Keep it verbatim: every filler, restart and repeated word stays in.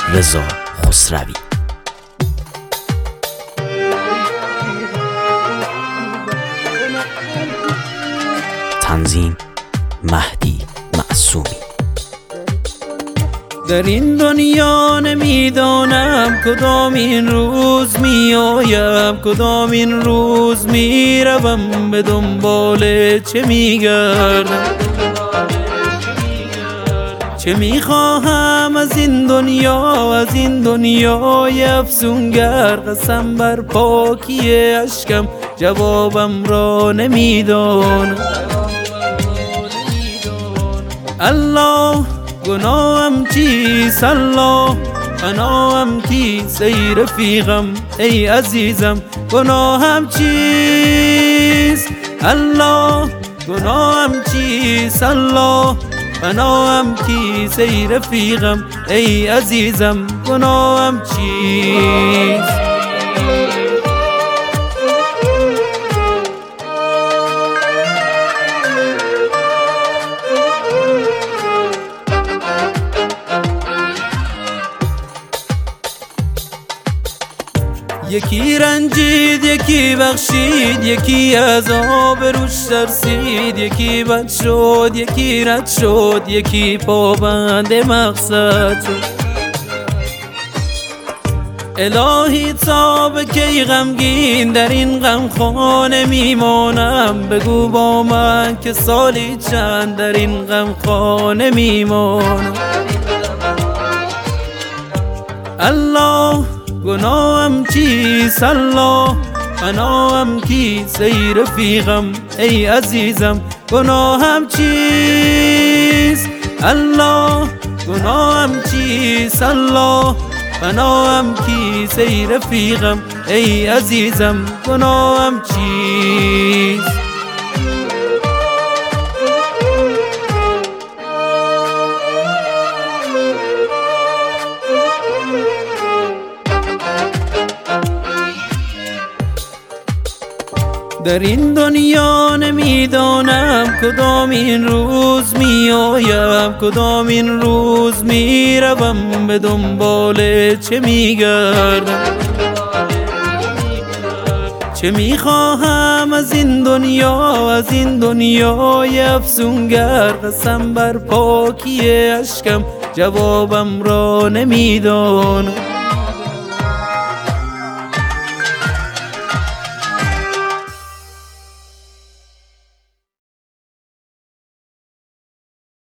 رضا خسروی. تنظیم مهدی معصومی. در این دنیا نمیدانم کدام این روز می آیم، کدام این روز می روم، به دنبال چه می گردم، چه می خواهم از این دنیا، از این دنیای افسونگر. قسم بر پاکی اشکم جوابم را نمیدانم. الله گناهم چیست؟ الله فناهم کیست؟ ای رفیقم ای عزیزم گناهم چیست؟ الله گناهم چیست؟ الله فناهم کیست؟ ای رفیقم ای عزیزم گناهم چیست؟ یکی رنجید یکی بخشید، یکی از آبروش ترسید، یکی بد شد یکی رد شد، یکی پابند مقصد شد. الهی تا به کی غمگین در این غمخانه میمانم؟ بگو با من که سالی چند در این غمخانه میمانم. الله گناهم چیست؟ الله فناهم کیست؟ ای رفیقم ای عزیزم گناهم چیست؟ الله گناهم چیست؟ الله فناهم کیست؟ ای رفیقم ای عزیزم گناهم چیست؟ در این دنیا نمیدانم کدام این روز می آیم، کدام این روز می روم، به دنبال چه می گردم، چه می خواهم از این دنیا، از این دنیای افسونگر. قسم بر پاکی اشکم جوابم را نمیدانم.